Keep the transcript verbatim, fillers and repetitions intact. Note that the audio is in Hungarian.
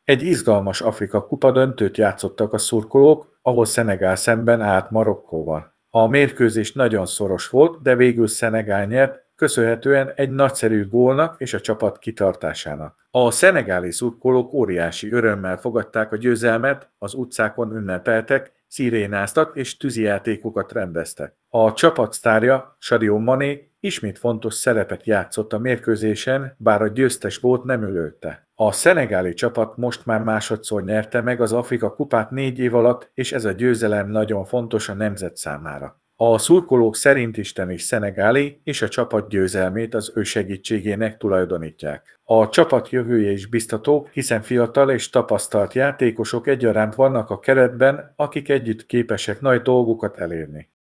Egy izgalmas Afrika kupa döntőt játszottak a szurkolók, ahol Szenegál szemben állt Marokkóval. A mérkőzés nagyon szoros volt, de végül Szenegál nyert, köszönhetően egy nagyszerű gólnak és a csapat kitartásának. A szenegáli szurkolók óriási örömmel fogadták a győzelmet, az utcákon ünnepeltek, szirénáztak és tűzijátékokat rendeztek. A csapat sztárja, Sadio Mané ismét fontos szerepet játszott a mérkőzésen, bár a győztes volt nem ülőtte. A szenegáli csapat most már másodszor nyerte meg az Afrika kupát négy év alatt, és ez a győzelem nagyon fontos a nemzet számára. A szurkolók szerint Isten is szenegáli, és a csapat győzelmét az ő segítségének tulajdonítják. A csapat jövője is biztató, hiszen fiatal és tapasztalt játékosok egyaránt vannak a keretben, akik együtt képesek nagy dolgokat elérni.